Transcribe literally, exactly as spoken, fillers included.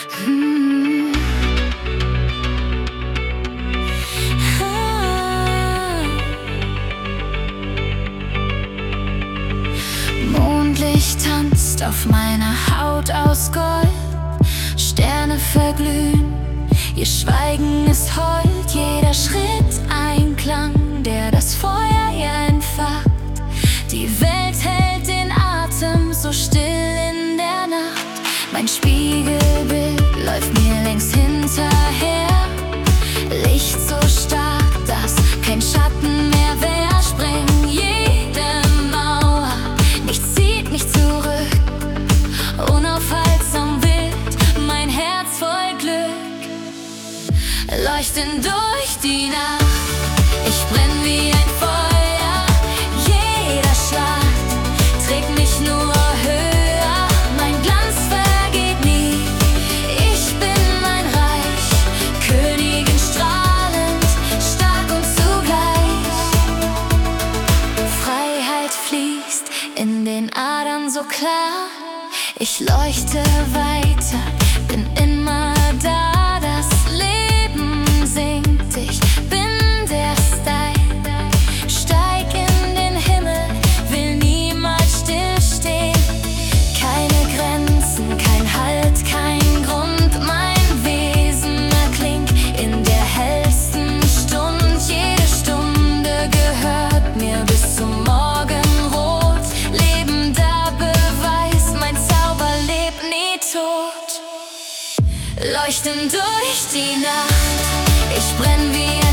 Hm. Ah. Mondlicht tanzt auf meiner Haut aus Gold, Sterne verglühen, ihr Schweigen ist hold, jeder Schritt ein Klang, der das Feuer hier entfacht. Die Welt hält den Atem so still in der Nacht. Mein Spiegelbild läuft mir längst hinterher, Licht so stark, dass kein Schatten mehr wehrt. Spreng jede Mauer, nichts zieht mich zurück, unaufhaltsam wild, mein Herz voll Glück. Leuchten durch die Nacht, ich brenn wie ein Feuer, jeder Schlag trägt mich nur höher, mein Glanz vergeht nie, ich bin mein Reich, Königin strahlend, stark und zugleich. Freiheit fließt in den Adern so klar, ich leuchte weiter, bin immer da. Das Leben singt, ich bin der Style, steig in den Himmel, will niemals stillstehen. Keine Grenzen, kein Halt, kein Grund, mein Wesen erklingt in der hellsten Stund. Jede Stunde gehört mir bis zum Morgenrot, lebender Beweis, mein Zauber lebt nie tot. Leuchten durch die Nacht, ich brenn wie ein